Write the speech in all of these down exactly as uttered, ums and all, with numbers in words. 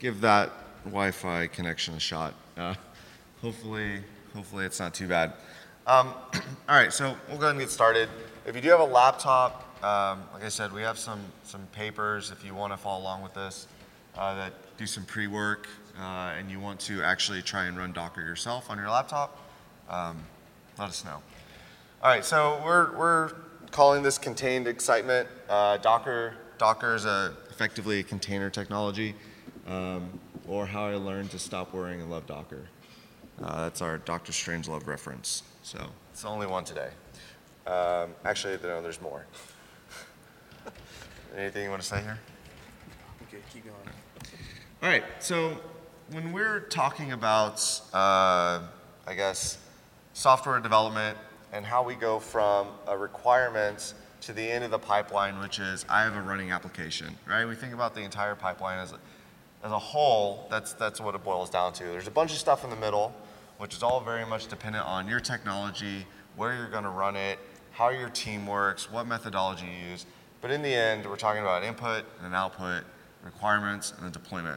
give that Wi-Fi connection a shot. Uh, hopefully, hopefully it's not too bad. Um, all right, so we'll go ahead and get started. If you do have a laptop, um, like I said, we have some some papers if you want to follow along with this uh, that do some pre-work, uh, and you want to actually try and run Docker yourself on your laptop. Um, let us know. All right, so we're we're calling this contained excitement. Uh, Docker Docker is a, effectively a container technology, um, or how I learned to stop worrying and love Docker. Uh, that's our Doctor Strangelove reference. So it's the only one today. Um, actually, no, there's more. Anything you want to say here? Okay, keep going. All right, so when we're talking about, uh, I guess, software development and how we go from a requirement to the end of the pipeline, which is I have a running application, right? We think about the entire pipeline as a, as a whole. That's, that's what it boils down to. There's a bunch of stuff in the middle, which is all very much dependent on your technology, where you're going to run it, how your team works, what methodology you use. But in the end, we're talking about input and an output, requirements, and a deployment.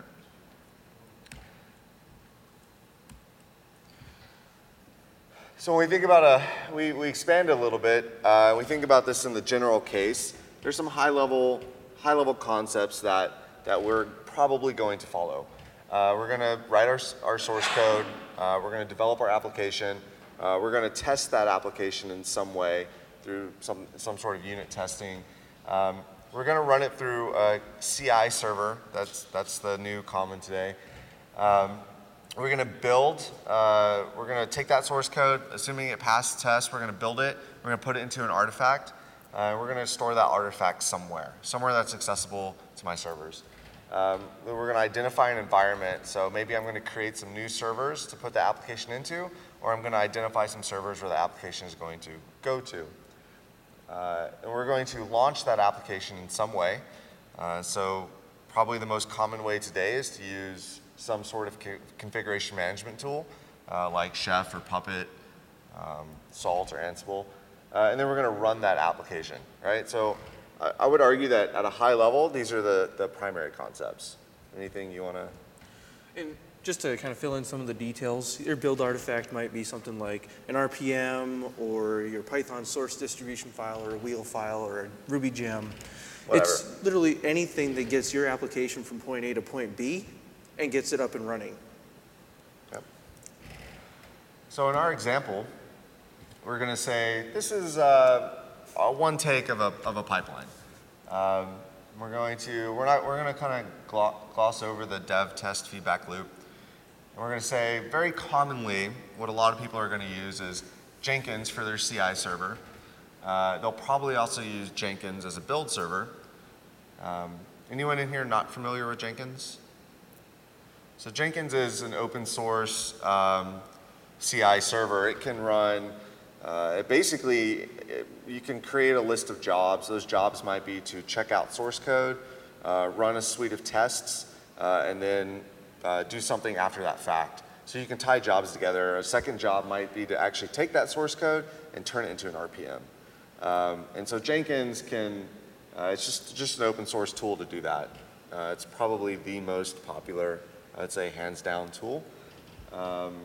So when we think about a, we, we expand a little bit, uh, we think about this in the general case. There's some high level, high level concepts that, that we're probably going to follow. Uh, we're going to write our, our source code. Uh, we're going to develop our application. Uh, we're going to test that application in some way through some, some sort of unit testing. Um, we're going to run it through a C I server. That's, that's the new common today. Um, we're going to build, uh, we're going to take that source code, assuming it passed tests, we're going to build it. We're going to put it into an artifact. Uh, we're going to store that artifact somewhere, somewhere that's accessible to my servers. Um, we're going to identify an environment. So maybe I'm going to create some new servers to put the application into, or I'm going to identify some servers where the application is going to go to. Uh, and we're going to launch that application in some way. Uh, so probably the most common way today is to use some sort of co configuration management tool, uh, like Chef or Puppet, um, Salt or Ansible. Uh, and then we're going to run that application, right? So I, I would argue that at a high level, these are the, the primary concepts. Anything you want to? And just to kind of fill in some of the details, your build artifact might be something like an R P M or your Python source distribution file or a wheel file or a Ruby gem. Whatever. It's literally anything that gets your application from point A to point B and gets it up and running. Yep. So in our example, we're going to say this is uh, a one take of a, of a pipeline. Um, we're going to, we're not, we're going to kind of gloss over the dev test feedback loop. And we're going to say very commonly what a lot of people are going to use is Jenkins for their C I server. Uh, they'll probably also use Jenkins as a build server. Um, anyone in here not familiar with Jenkins? So Jenkins is an open source um, C I server. It can run, uh, it basically, it, you can create a list of jobs. Those jobs might be to check out source code, uh, run a suite of tests, uh, and then uh, do something after that fact. So you can tie jobs together. A second job might be to actually take that source code and turn it into an R P M. Um, and so Jenkins can, uh, it's just, just an open source tool to do that. Uh, it's probably the most popular, I'd say, hands down tool. Um,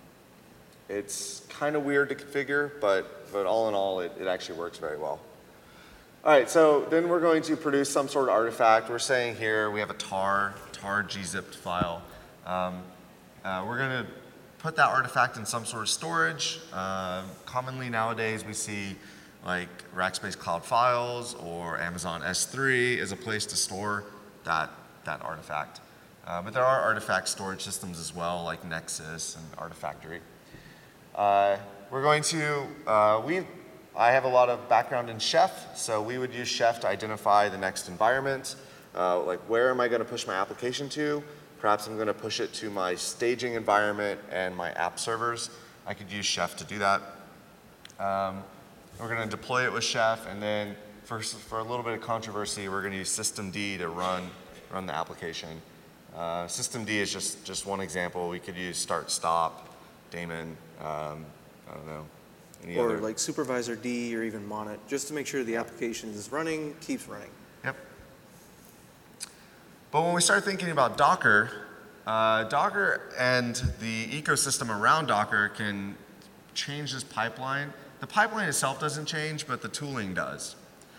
it's kind of weird to configure, but, but all in all, it, it actually works very well. All right, so then we're going to produce some sort of artifact. We're saying here we have a tar, tar gzipped file. Um, uh, we're going to put that artifact in some sort of storage. Uh, commonly nowadays we see like Rackspace Cloud Files or Amazon S three is a place to store that, that artifact. Uh, but there are artifact storage systems as well, like Nexus and Artifactory. Uh, we're going to, uh, we, I have a lot of background in Chef, so we would use Chef to identify the next environment. Uh, like where am I going to push my application to? Perhaps I'm going to push it to my staging environment and my app servers. I could use Chef to do that. Um, we're going to deploy it with Chef, and then for, for a little bit of controversy, we're going to use systemd to run, run the application. Uh, systemd is just, just one example. We could use start, stop, daemon, um, I don't know. Any or other? like supervisor D or even Monet, just to make sure the application is running, keeps running. Yep. But when we start thinking about Docker, Uh, Docker and the ecosystem around Docker can change this pipeline. The pipeline itself doesn't change, but the tooling does.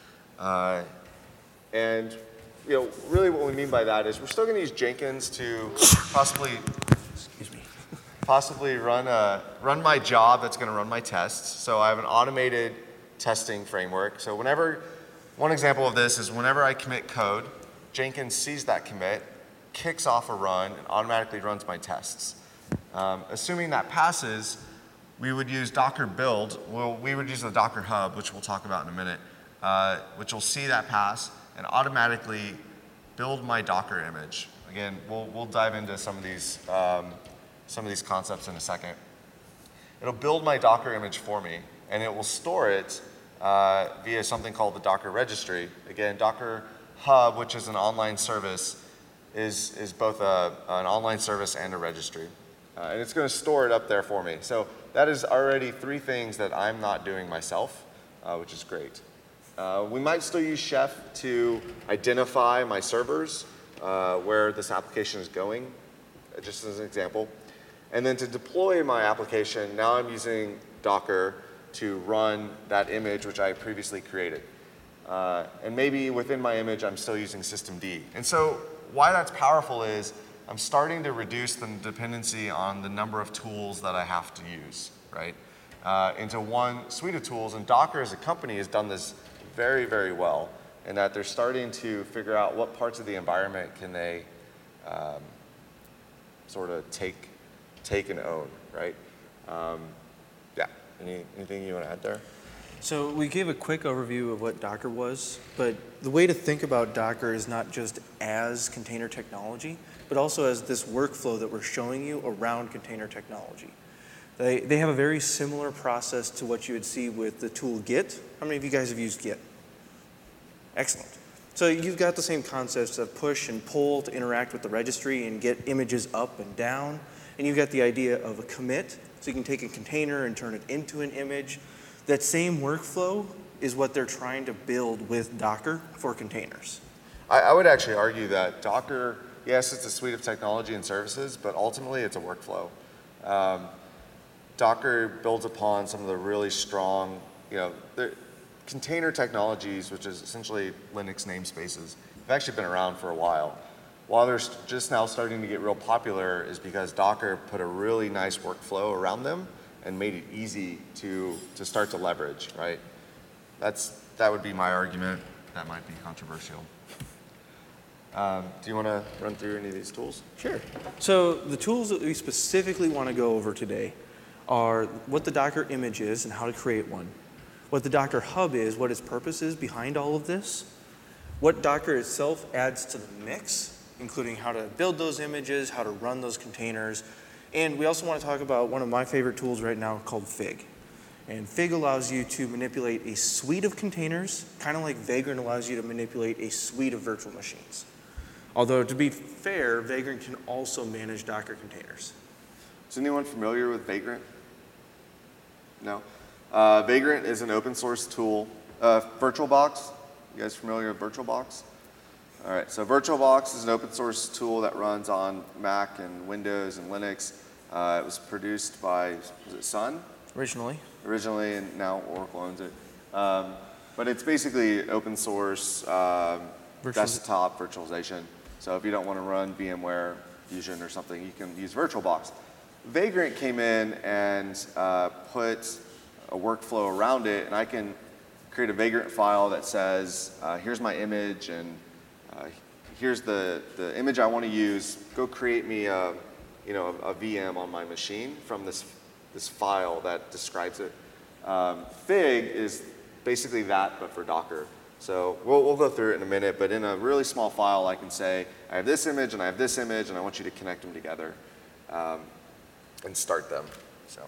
Uh, and you know, really what we mean by that is we're still going to use Jenkins to possibly, excuse me, possibly run a, run my job that's going to run my tests. So I have an automated testing framework. So whenever, one example of this is whenever I commit code, Jenkins sees that commit, kicks off a run, and automatically runs my tests. Um, assuming that passes, we would use Docker build. Well, we would use the Docker Hub, which we'll talk about in a minute, uh, which will see that pass and automatically build my Docker image. Again, we'll, we'll dive into some of these, um, some of these concepts in a second. It'll build my Docker image for me, and it will store it uh, via something called the Docker registry. Again, Docker Hub, which is an online service, is, is both a, an online service and a registry. Uh, and it's going to store it up there for me. So that is already three things that I'm not doing myself, uh, which is great. Uh, we might still use Chef to identify my servers, uh, where this application is going, just as an example. And then to deploy my application, now I'm using Docker to run that image which I previously created. Uh, and maybe within my image, I'm still using systemd. And so why that's powerful is I'm starting to reduce the dependency on the number of tools that I have to use, right? Uh, into one suite of tools. And Docker as a company has done this very, very well in that they're starting to figure out what parts of the environment can they um, sort of take, take and own, right? Um, yeah, Any, anything you want to add there? So we gave a quick overview of what Docker was, but the way to think about Docker is not just as container technology, but also as this workflow that we're showing you around container technology. They, they have a very similar process to what you would see with the tool Git. How many of you guys have used Git? Excellent. So you've got the same concepts of push and pull to interact with the registry and get images up and down. And you've got the idea of a commit, so you can take a container and turn it into an image. That same workflow is what they're trying to build with Docker for containers. I, I would actually argue that Docker, yes, it's a suite of technology and services, but ultimately it's a workflow. Um, Docker builds upon some of the really strong, you know, container technologies, which is essentially Linux namespaces. They've actually been around for a while. While they're just now starting to get real popular is because Docker put a really nice workflow around them and made it easy to, to start to leverage, right? That's, that would be my argument. That might be controversial. Um, do you want to run through any of these tools? Sure. So the tools that we specifically want to go over today are what the Docker image is and how to create one, what the Docker Hub is, what its purpose is behind all of this, what Docker itself adds to the mix, including how to build those images, how to run those containers, and we also want to talk about one of my favorite tools right now called Fig. And Fig allows you to manipulate a suite of containers, kind of like Vagrant allows you to manipulate a suite of virtual machines. Although, to be fair, Vagrant can also manage Docker containers. Is anyone familiar with Vagrant? No? Uh, Vagrant is an open source tool. Uh, VirtualBox, you guys familiar with VirtualBox? All right, so VirtualBox is an open source tool that runs on Mac and Windows and Linux. Uh, it was produced by, was it Sun? Originally. Originally, and now Oracle owns it. Um, but it's basically open source um, desktop virtualization. So if you don't want to run VMware, Fusion or something, you can use VirtualBox. Vagrant came in and uh, put a workflow around it, and I can create a Vagrant file that says, uh, here's my image, and uh, here's the, the image I want to use. Go create me a, you know, a, a V M on my machine from this, this file that describes it. Um, Fig is basically that, but for Docker. So we'll, we'll go through it in a minute, but in a really small file, I can say, I have this image, and I have this image, and I want you to connect them together um, and start them. So.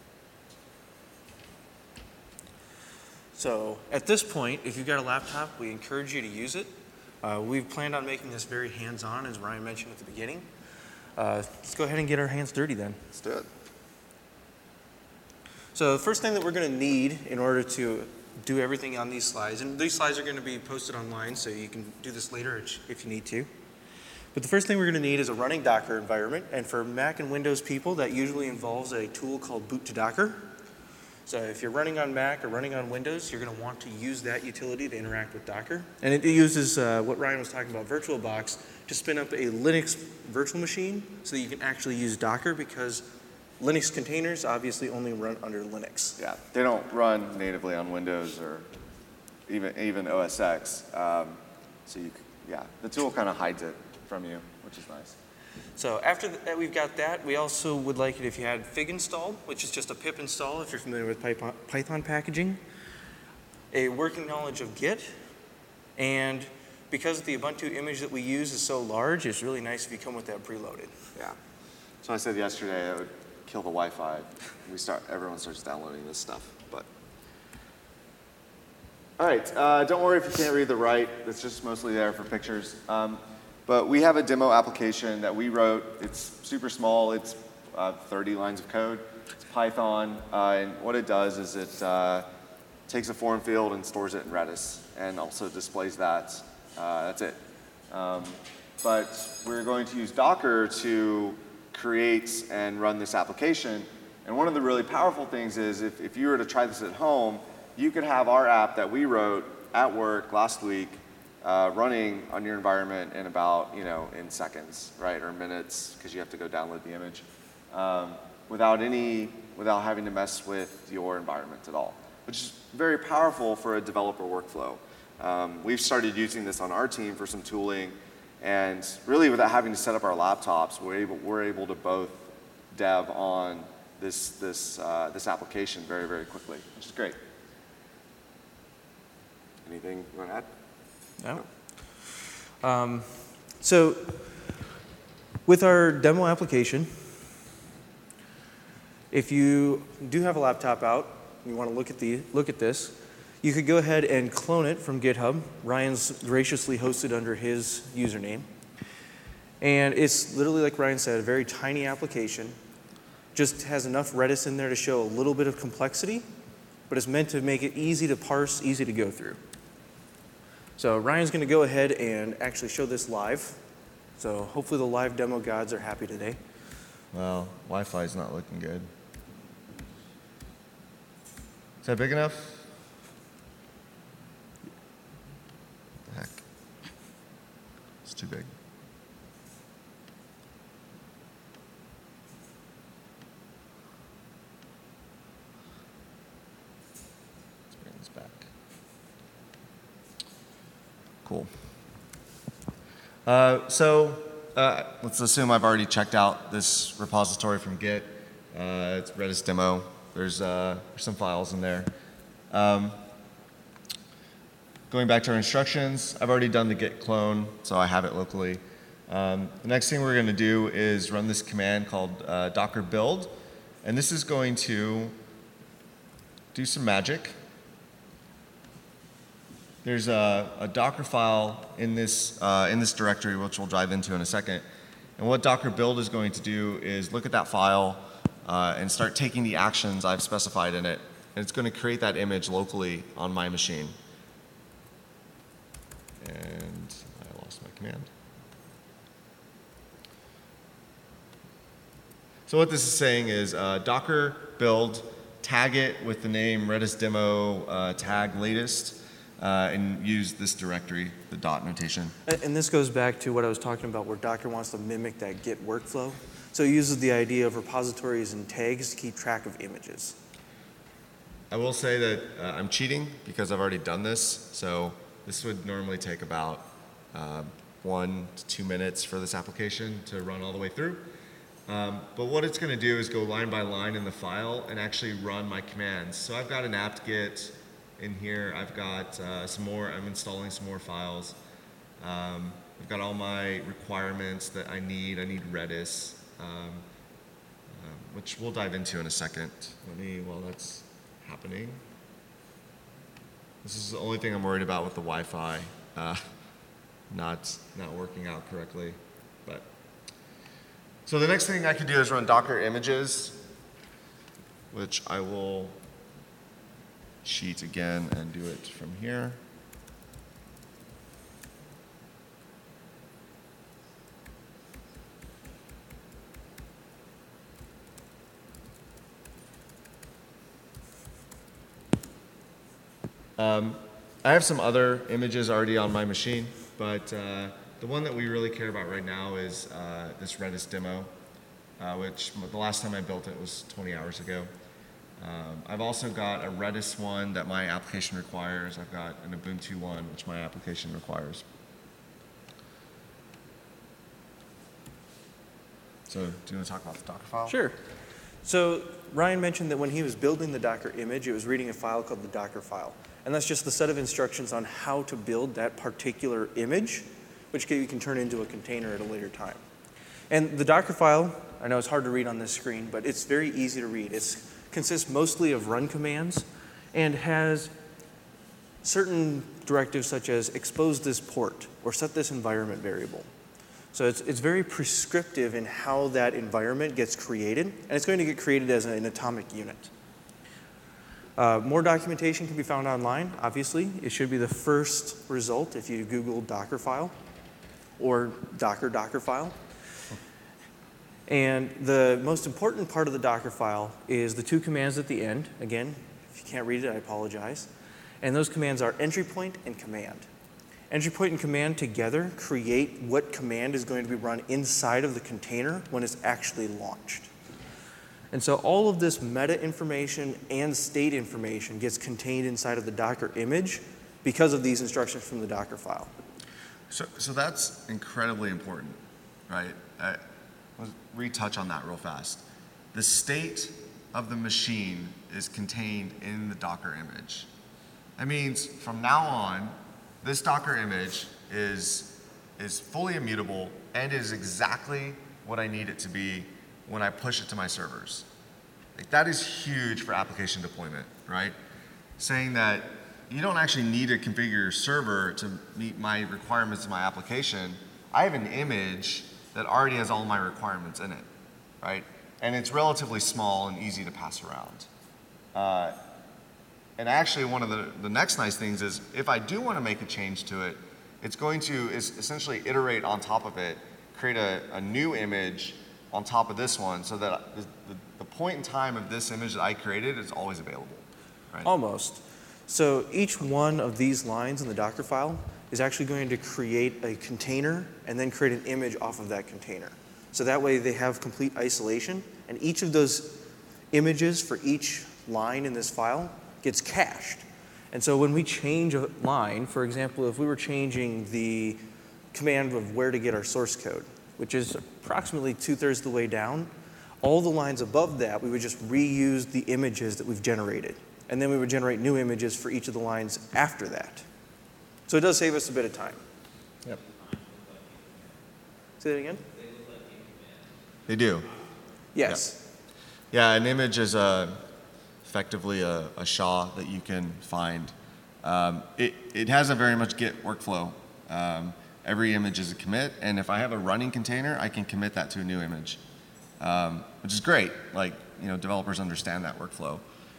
So at this point, if you've got a laptop, we encourage you to use it. Uh, we've planned on making this very hands-on, as Ryan mentioned at the beginning. Uh, let's go ahead and get our hands dirty then. Let's do it. So the first thing that we're going to need in order to do everything on these slides, and these slides are going to be posted online, so you can do this later if you need to. But the first thing we're going to need is a running Docker environment. And for Mac and Windows people, that usually involves a tool called boot to Docker. So if you're running on Mac or running on Windows, you're going to want to use that utility to interact with Docker. And it uses uh, what Ryan was talking about, VirtualBox, to spin up a Linux virtual machine so that you can actually use Docker, because Linux containers obviously only run under Linux. Yeah, they don't run natively on Windows or even even O S X. Um, so you, yeah, the tool kind of hides it from you, which is nice. So after that we've got that, we also would like it if you had Fig installed, which is just a pip install if you're familiar with Python, Python packaging, a working knowledge of Git, and because the Ubuntu image that we use is so large, it's really nice if you come with that preloaded. Yeah. So I said yesterday it would kill the Wi-Fi. We start, everyone starts downloading this stuff, but. All right, uh, don't worry if you can't read the right. It's just mostly there for pictures. Um, but we have a demo application that we wrote. It's super small. It's uh, thirty lines of code. It's Python, uh, and what it does is it uh, takes a form field and stores it in Redis, and also displays that. Uh, that's it. Um, but we're going to use Docker to create and run this application. And one of the really powerful things is if, if you were to try this at home, you could have our app that we wrote at work last week uh, running on your environment in about, you know, in seconds, right, or minutes, because you have to go download the image, um, without any, without having to mess with your environment at all, which is very powerful for a developer workflow. Um, we've started using this on our team for some tooling, and really without having to set up our laptops, we're able, we're able to both dev on this, this, uh, this application very, very quickly, which is great. Anything you want to add? No. Um, so with our demo application, if you do have a laptop out, you want to look at the look at this, you could go ahead and clone it from GitHub. Ryan's graciously hosted under his username. And it's literally, like Ryan said, a very tiny application. Just has enough Redis in there to show a little bit of complexity, but it's meant to make it easy to parse, easy to go through. So Ryan's going to go ahead and actually show this live. So hopefully the live demo gods are happy today. Well, Wi-Fi is not looking good. Is that big enough? The heck. It's too big. Let's bring this back. Cool. Uh, so uh, let's assume I've already checked out this repository from Git. Uh, it's Redis demo. There's, uh, there's some files in there. Um, going back to our instructions, I've already done the git clone, so I have it locally. Um, the next thing we're going to do is run this command called uh, docker build, and this is going to do some magic. There's a, a Docker file in this, uh, in this directory, which we'll dive into in a second. And what docker build is going to do is look at that file uh, and start taking the actions I've specified in it. And it's going to create that image locally on my machine. And I lost my command. So what this is saying is uh, docker build, tag it with the name Redis demo uh, tag latest. Uh, and use this directory, the dot notation. And this goes back to what I was talking about, where Docker wants to mimic that Git workflow. So it uses the idea of repositories and tags to keep track of images. I will say that uh, I'm cheating because I've already done this. So this would normally take about uh, one to two minutes for this application to run all the way through. Um, but what it's going to do is go line by line in the file and actually run my commands. So I've got an apt-get. In here, I've got uh, some more, I'm installing some more files. Um, I've got all my requirements that I need. I need Redis, um, um, which we'll dive into in a second. Let me, while that's happening. This is the only thing I'm worried about with the Wi-Fi, uh, not, not working out correctly. But so the next thing I can do is run Docker images, which I will cheat again and do it from here. Um, I have some other images already on my machine, but uh, the one that we really care about right now is uh, this Redis demo, uh, which the last time I built it was twenty hours ago. Um, I've also got a Redis one that my application requires. I've got an Ubuntu one, which my application requires. So do you want to talk about the Docker file? Sure. So Ryan mentioned that when he was building the Docker image, it was reading a file called the Docker file. And that's just the set of instructions on how to build that particular image, which you can turn into a container at a later time. And the Docker file, I know it's hard to read on this screen, but it's very easy to read. It consists mostly of run commands and has certain directives such as expose this port or set this environment variable. So it's, it's very prescriptive in how that environment gets created, and it's going to get created as an atomic unit. Uh, more documentation can be found online, obviously. It should be the first result if you Google Docker file or Docker Docker file. And the most important part of the Docker file is the two commands at the end. Again, if you can't read it, I apologize. And those commands are entry point and command. Entry point and command together create what command is going to be run inside of the container when it's actually launched. And so all of this meta information and state information gets contained inside of the Docker image because of these instructions from the Docker file. So, so that's incredibly important, right? I, let's retouch on that real fast. The state of the machine is contained in the Docker image. That means from now on, this Docker image is, is fully immutable and is exactly what I need it to be when I push it to my servers. Like, that is huge for application deployment, right? Saying that you don't actually need to configure your server to meet my requirements of my application. I have an image that already has all my requirements in it, right? And it's relatively small and easy to pass around. Uh, And actually, one of the, the next nice things is if I do want to make a change to it, it's going to is essentially iterate on top of it, create a, a new image on top of this one so that the, the, the point in time of this image that I created is always available. Right? Almost. So each one of these lines in the Docker file is actually going to create a container and then create an image off of that container. So that way they have complete isolation, and each of those images for each line in this file gets cached. And so when we change a line, for example, if we were changing the command of where to get our source code, which is approximately two-thirds of the way down, all the lines above that, we would just reuse the images that we've generated. And then we would generate new images for each of the lines after that. So it does save us a bit of time. Yep. Say that again? They do. Yes. Yeah, yeah, an image is a effectively a, a S H A that you can find. Um, it, it has a very much Git workflow. Um, every image is a commit, and if I have a running container, I can commit that to a new image, um, which is great. Like, you know, developers understand that workflow.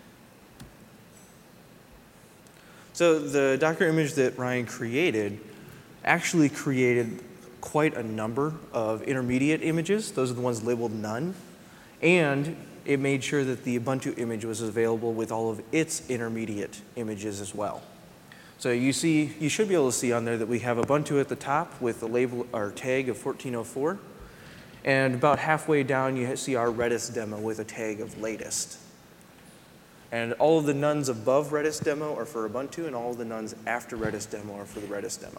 So the Docker image that Ryan created actually created quite a number of intermediate images. Those are the ones labeled none. And it made sure that the Ubuntu image was available with all of its intermediate images as well. So you see, you should be able to see on there that we have Ubuntu at the top with the label or tag of fourteen oh four. And about halfway down, you see our Redis demo with a tag of latest. And all of the nuns above Redis demo are for Ubuntu, and all of the nuns after Redis demo are for the Redis demo.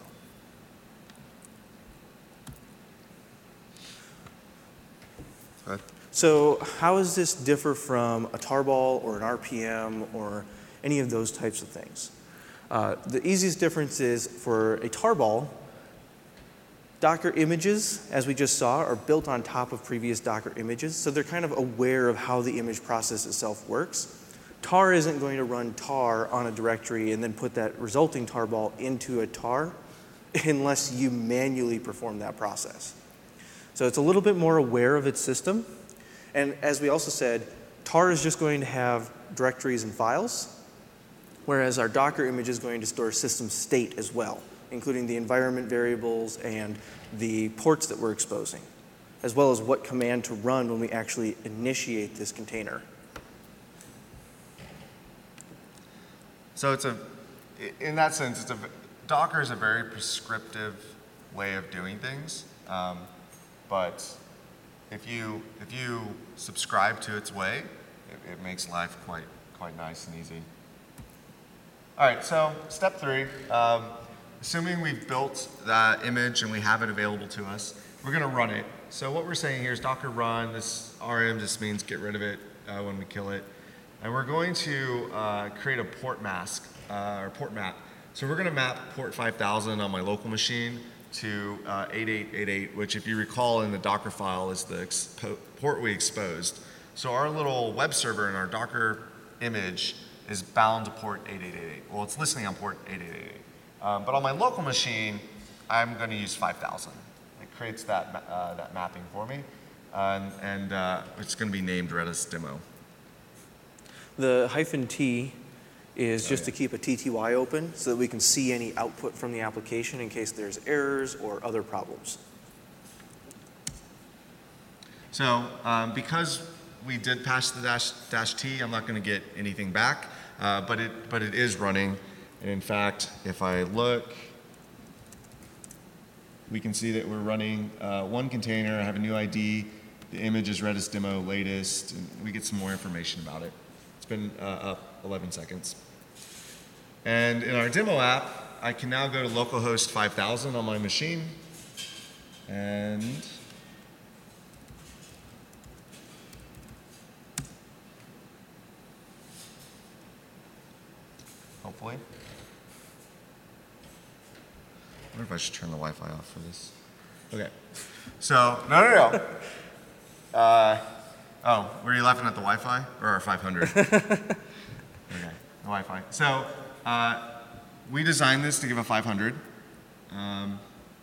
Okay. So how does this differ from a tarball or an R P M or any of those types of things? Uh, the easiest difference is for a tarball, Docker images, as we just saw, are built on top of previous Docker images, so they're kind of aware of how the image process itself works. Tar isn't going to run tar on a directory and then put that resulting tarball into a tar unless you manually perform that process. So it's a little bit more aware of its system. And as we also said, tar is just going to have directories and files, whereas our Docker image is going to store system state as well, including the environment variables and the ports that we're exposing, as well as what command to run when we actually initiate this container. So it's a i- in that sense, it's a, v- Docker is a very prescriptive way of doing things. Um, but if you, if you subscribe to its way, it, it makes life quite, quite nice and easy. All right, so step three, um, assuming we've built that image and we have it available to us, we're gonna run it. So what we're saying here is Docker run, this R M just means get rid of it uh, when we kill it. And we're going to uh, create a port mask, uh, or port map. So we're gonna map port five thousand on my local machine to uh, eighty-eight eighty-eight, which if you recall in the Docker file is the expo port we exposed. So our little web server in our Docker image is bound to port eighty-eight eighty-eight. Well, it's listening on port eighty-eight eighty-eight. Um, but on my local machine, I'm going to use five thousand. It creates that, uh, that mapping for me, uh, and, and uh, it's going to be named Redis demo. The hyphen T is Oh, just yeah. to keep a T T Y open so that we can see any output from the application in case there's errors or other problems. So um, because we did pass the dash, dash T, I'm not going to get anything back, uh, but, it, but it is running. And in fact, if I look, we can see that we're running uh, one container. I have a new I D. The image is Redis demo latest, and we get some more information about it. It's been uh, up eleven seconds. And in our demo app, I can now go to localhost five thousand on my machine, and hopefully. I wonder if I should turn the Wi-Fi off for this. Okay. So, no, no, no. uh, oh, were you laughing at the Wi-Fi or our five hundred? Okay, the Wi-Fi. So, uh, we designed this to give a five hundred. Um,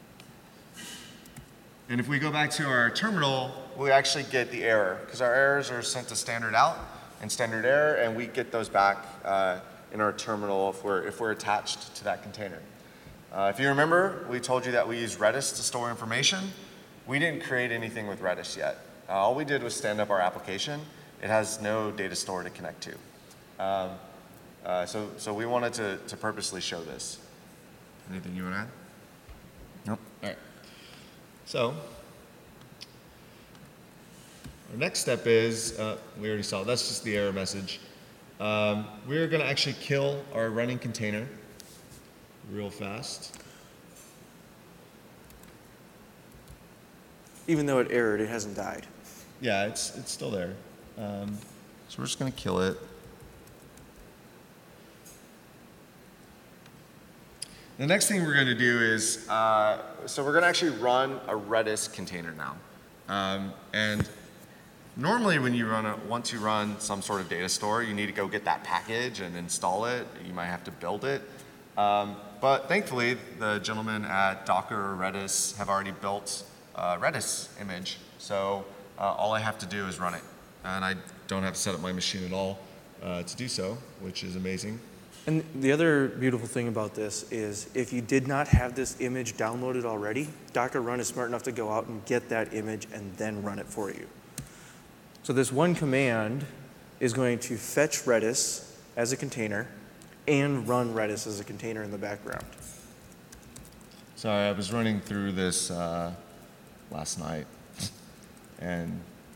and if we go back to our terminal, we actually get the error because our errors are sent to standard out and standard error, and we get those back uh, in our terminal if we're, if we're attached to that container. Uh, if you remember, we told you that we use Redis to store information. We didn't create anything with Redis yet. Uh, all we did was stand up our application. It has no data store to connect to. Um, uh, so, so we wanted to, to purposely show this. Anything you want to add? Nope. All right. So, our next step is, uh, we already saw, that's just the error message. Um, we're going to actually kill our running container real fast. Even though it errored, it hasn't died. Yeah, it's, it's still there. Um, so we're just going to kill it. The next thing we're going to do is, uh, so we're going to actually run a Redis container now. Um, and normally when you run a, want to run some sort of data store, you need to go get that package and install it. You might have to build it. Um, but thankfully, the gentlemen at Docker or Redis have already built a Redis image. So uh, all I have to do is run it. And I don't have to set up my machine at all uh, to do so, which is amazing. And the other beautiful thing about this is if you did not have this image downloaded already, Docker Run is smart enough to go out and get that image and then run it for you. So this one command is going to fetch Redis as a container and run Redis as a container in the background. Sorry, I was running through this uh, last night, and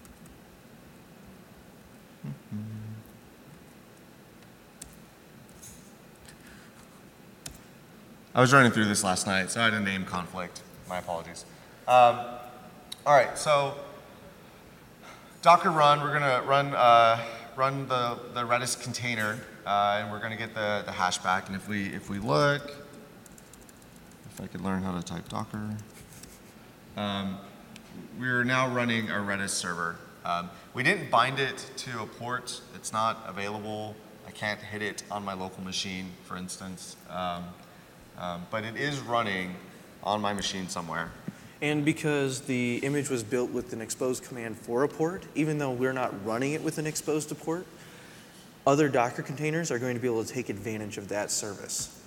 I was running through this last night, so I had a name conflict. My apologies. Um, all right, so Docker run, we're gonna run uh, run the, the Redis container, uh, and we're gonna get the, the hash back. And if we if we look, if I could learn how to type Docker, um, we're now running a Redis server. Um, we didn't bind it to a port. It's not available. I can't hit it on my local machine, for instance. Um, um, but it is running on my machine somewhere. And because the image was built with an expose command for a port, even though we're not running it with an expose to port, other Docker containers are going to be able to take advantage of that service.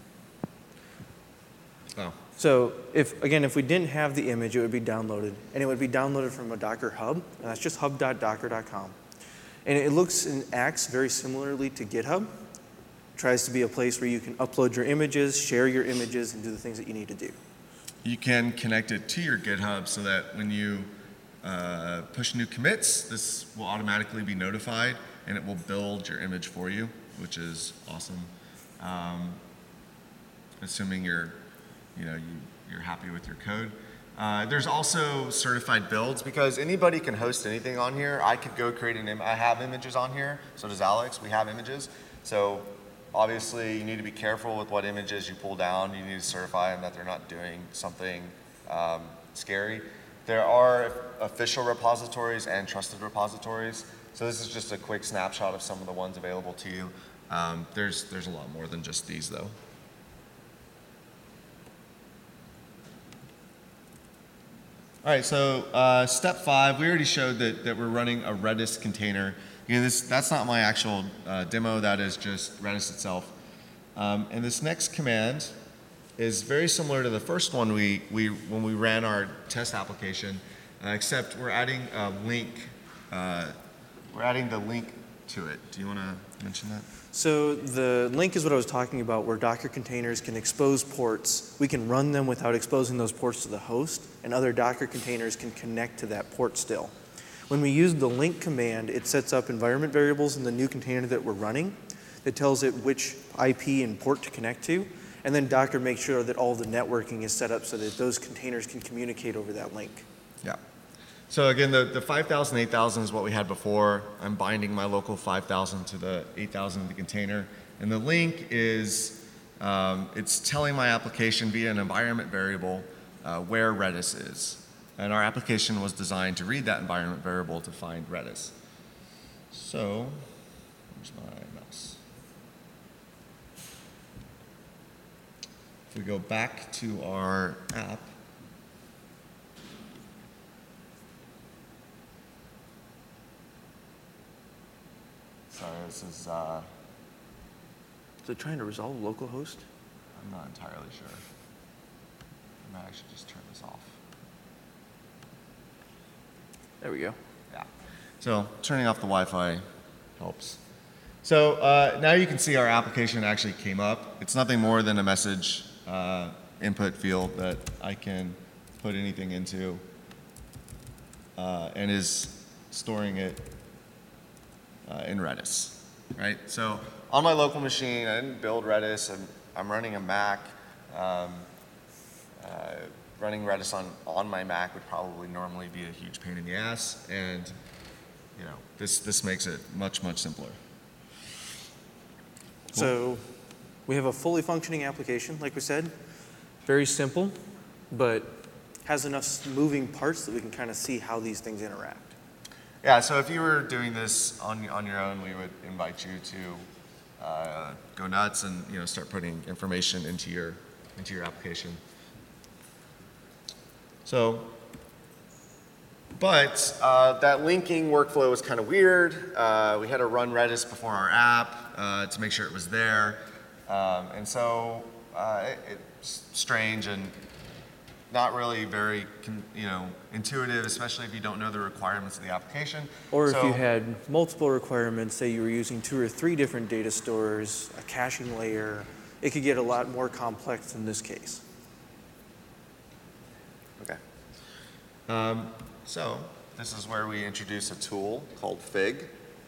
Oh. So if, again, if we didn't have the image, it would be downloaded, and it would be downloaded from a Docker hub, and that's just hub dot docker dot com. And it looks and acts very similarly to GitHub, tries to be a place where you can upload your images, share your images, and do the things that you need to do. You can connect it to your GitHub so that when you uh, push new commits, this will automatically be notified and it will build your image for you, which is awesome. Um, assuming you're, you know, you, you're happy with your code. Uh, there's also certified builds because anybody can host anything on here. I could go create an image. I have images on here, so does Alex. We have images. So obviously you need to be careful with what images you pull down. You need to certify them that they're not doing something um, scary. There are official repositories and trusted repositories. So this is just a quick snapshot of some of the ones available to you. Um, there's, there's a lot more than just these though. All right, so uh, step five, we already showed that, that we're running a Redis container. You know, this, that's not my actual uh, demo, that is just Redis itself. Um, and this next command is very similar to the first one we, we when we ran our test application, uh, except we're adding a link. Uh, we're adding the link to it. Do you want to mention that? So the link is what I was talking about, where Docker containers can expose ports. We can run them without exposing those ports to the host, and other Docker containers can connect to that port still. When we use the link command, it sets up environment variables in the new container that we're running. It tells it which I P and port to connect to, and then Docker makes sure that all the networking is set up so that those containers can communicate over that link. Yeah. So again, the, the five thousand, eight thousand is what we had before. I'm binding my local five thousand to the eight thousand in the container. And the link is, um, it's telling my application via an environment variable uh, where Redis is. And our application was designed to read that environment variable to find Redis. So, where's my mouse? If we go back to our app, sorry, this is, uh, Is it trying to resolve localhost? I'm not entirely sure. I might actually just turn this off. There we go. Yeah. So turning off the Wi-Fi helps. So uh, now you can see our application actually came up. It's nothing more than a message uh, input field that I can put anything into uh, and is storing it uh, in Redis, right? So on my local machine, I didn't build Redis. I'm, I'm running a Mac. Um, uh, running Redis on, on my Mac would probably normally be a huge pain in the ass, and you know, this, this makes it much, much simpler. So we have a fully functioning application, like we said. Very simple, but has enough moving parts that we can kind of see how these things interact. Yeah, so if you were doing this on, on your own, we would invite you to uh, go nuts and you know, start putting information into your, into your application. So, but uh, that linking workflow was kind of weird. Uh, we had to run Redis before our app uh, to make sure it was there. Um, and so uh, it, it's strange and not really very you know, intuitive, especially if you don't know the requirements of the application. Or so, if you had multiple requirements, say you were using two or three different data stores, a caching layer, it could get a lot more complex in this case. Okay. Um, so this is where we introduce a tool called Fig.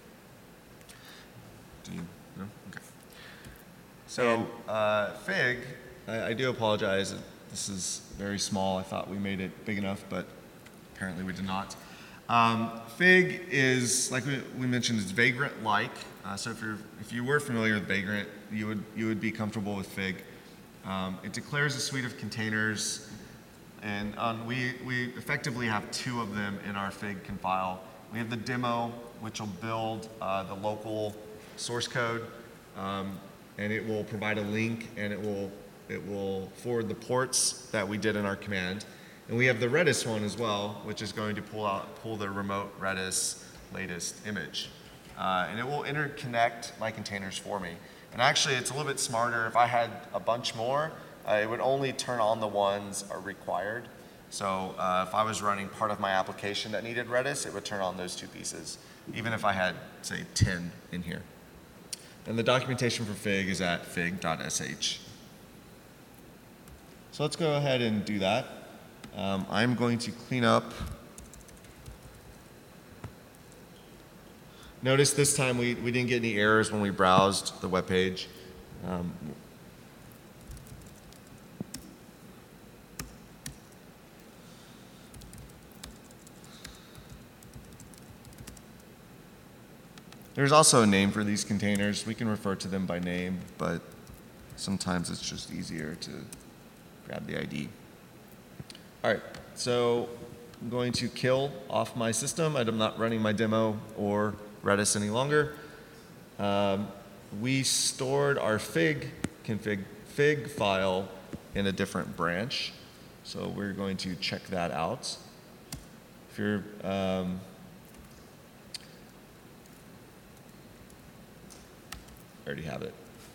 Do you know? Okay. So uh, Fig, I, I do apologize. This is very small. I thought we made it big enough, but apparently we did not. Um, Fig is, like we, we mentioned, it's Vagrant-like. Uh, so if you're if you were familiar with Vagrant, you would you would be comfortable with Fig. Um, it declares a suite of containers. And um, we, we effectively have two of them in our Fig conf file. We have the demo, which will build uh, the local source code, um, and it will provide a link, and it will, it will forward the ports that we did in our command. And we have the Redis one as well, which is going to pull out, pull the remote Redis latest image. Uh, and it will interconnect my containers for me. And actually, it's a little bit smarter. If I had a bunch more, Uh, it would only turn on the ones are required. So uh, if I was running part of my application that needed Redis, it would turn on those two pieces, even if I had, say, ten in here. And the documentation for Fig is at fig dot s h. So let's go ahead and do that. Um, I'm going to clean up. Notice this time we, we didn't get any errors when we browsed the web page. Um, There's also a name for these containers. We can refer to them by name, but sometimes it's just easier to grab the I D. All right, so I'm going to kill off my system. I'm not running my demo or Redis any longer. Um, we stored our fig config fig file in a different branch, so we're going to check that out. If you're um, I already have it.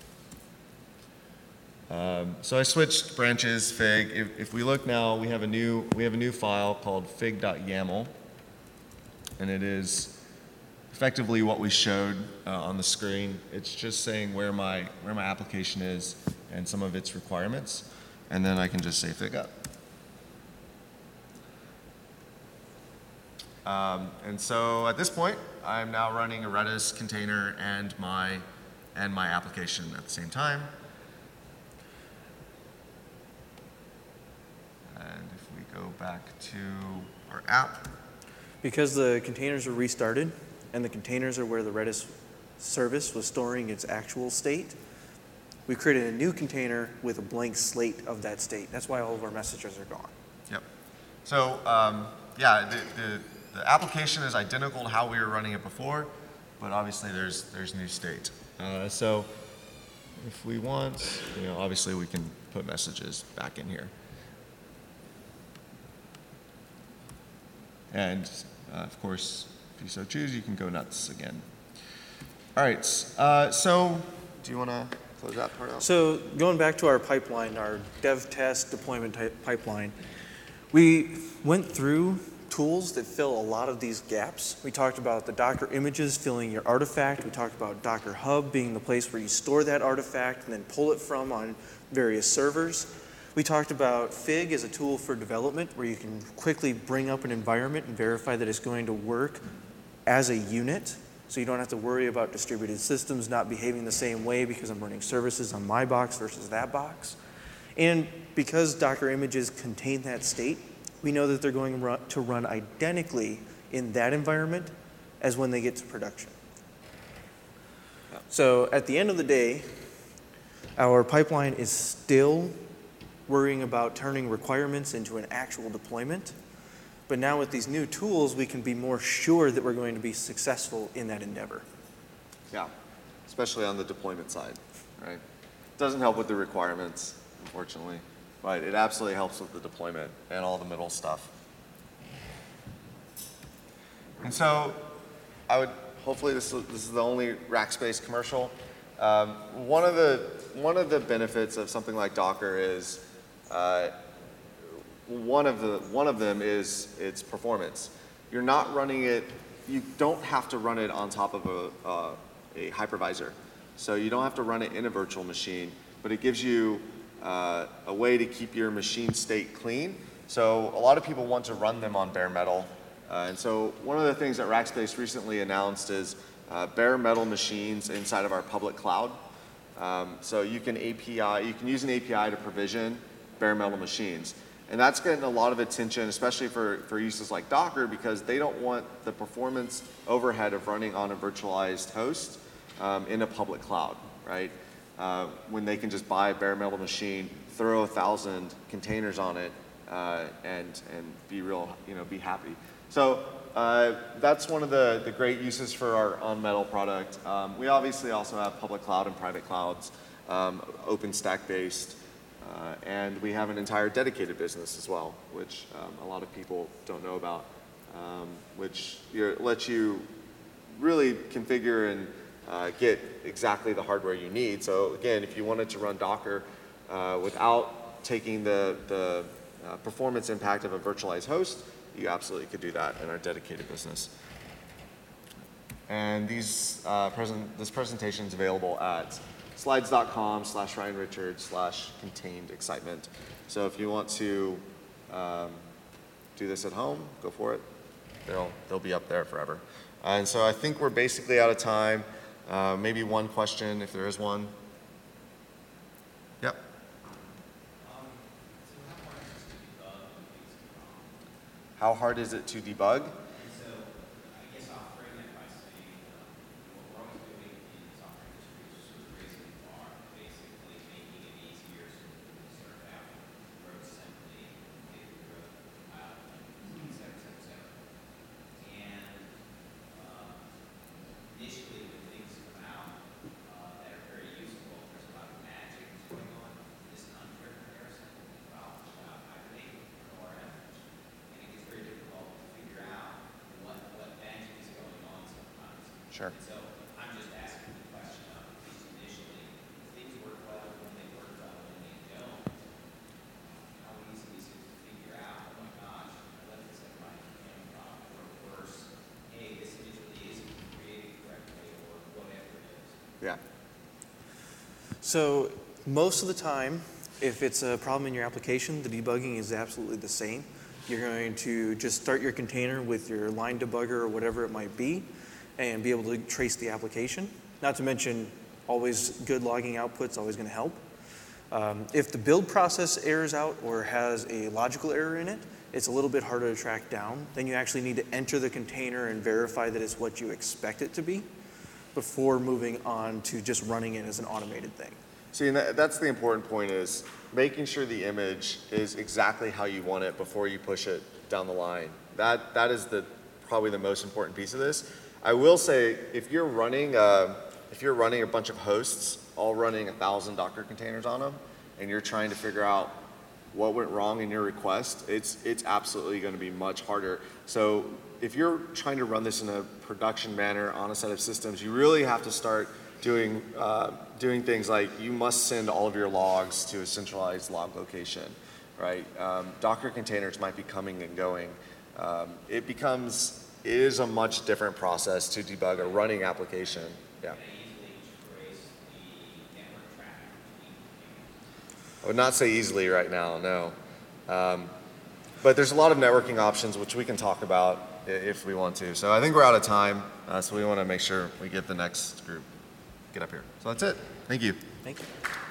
Um, so I switched branches, Fig. If, if we look now, we have a new we have a new file called fig dot yaml, and it is effectively what we showed uh, on the screen. It's just saying where my where my application is and some of its requirements, and then I can just say fig up. Um, and so at this point, I'm now running a Redis container and my and my application at the same time. And if we go back to our app. Because the containers are restarted, and the containers are where the Redis service was storing its actual state, we created a new container with a blank slate of that state. That's why all of our messages are gone. Yep. So um, yeah, the, the, the application is identical to how we were running it before, but obviously there's there's new state. Uh, so if we want, you know, obviously we can put messages back in here. And uh, of course, if you so choose, you can go nuts again. All right, uh, so do you want to close that part out? So going back to our pipeline, our dev test deployment type pipeline, we went through tools that fill a lot of these gaps. We talked about the Docker images filling your artifact. We talked about Docker Hub being the place where you store that artifact and then pull it from on various servers. We talked about Fig as a tool for development where you can quickly bring up an environment and verify that it's going to work as a unit. So you don't have to worry about distributed systems not behaving the same way because I'm running services on my box versus that box. And because Docker images contain that state, we know that they're going to run identically in that environment as when they get to production. So at the end of the day, our pipeline is still worrying about turning requirements into an actual deployment. But now with these new tools, we can be more sure that we're going to be successful in that endeavor. Yeah, especially on the deployment side, right? Doesn't help with the requirements, unfortunately. But it absolutely helps with the deployment and all the middle stuff. And so I would, hopefully this, this is the only Rackspace commercial. Um, one of the, one of the benefits of something like Docker is, uh, one of the, one of them is its performance. You're not running it, you don't have to run it on top of a, uh, a hypervisor. So you don't have to run it in a virtual machine, but it gives you Uh, a way to keep your machine state clean. So a lot of people want to run them on bare metal. Uh, and so one of the things that Rackspace recently announced is uh, bare metal machines inside of our public cloud. Um, so you can A P I, you can use an A P I to provision bare metal machines. And that's getting a lot of attention, especially for, for uses like Docker, because they don't want the performance overhead of running on a virtualized host um, in a public cloud, right? Uh, when they can just buy a bare metal machine, throw a thousand containers on it, uh, and and be real, you know, be happy. So uh, that's one of the the great uses for our on metal product. Um, we obviously also have public cloud and private clouds, um, OpenStack based, uh, and we have an entire dedicated business as well, which um, a lot of people don't know about, um, which lets you really configure and Uh, get exactly the hardware you need. So again, if you wanted to run Docker uh, without taking the, the uh, performance impact of a virtualized host, you absolutely could do that in our dedicated business. And these, uh, present, this presentation is available at slides.com slash Ryan Richards slash contained excitement. So if you want to um, do this at home, go for it. They'll, they'll be up there forever. And so I think we're basically out of time. Uh, maybe one question, if there is one. Yep. How hard is it to debug? Sure. And so I'm just asking the question of, at least initially, if things work well when they work well when they don't, how easy is it to figure out, oh my gosh, I left this at my camera prop, or worse, hey, this image really isn't created correctly, or whatever it is. Yeah. So most of the time, if it's a problem in your application, the debugging is absolutely the same. You're going to just start your container with your line debugger or whatever it might be, and be able to trace the application. Not to mention, always good logging output's always going to help. Um, if the build process errors out or has a logical error in it, it's a little bit harder to track down. Then you actually need to enter the container and verify that it's what you expect it to be before moving on to just running it as an automated thing. See, and that, that's the important point, is making sure the image is exactly how you want it before you push it down the line. That, that is the, probably the most important piece of this. I will say, if you're running, uh, if you're running a bunch of hosts, all running a thousand Docker containers on them, and you're trying to figure out what went wrong in your request, it's it's absolutely going to be much harder. So if you're trying to run this in a production manner on a set of systems, you really have to start doing uh, doing things like, you must send all of your logs to a centralized log location, right? Um, Docker containers might be coming and going. Um, it becomes It is a much different process to debug a running application. Yeah. I would not say easily right now, no. Um, but there's a lot of networking options which we can talk about if we want to. So I think we're out of time, uh, so we want to make sure we get the next group get up here. So that's it. Thank you. Thank you.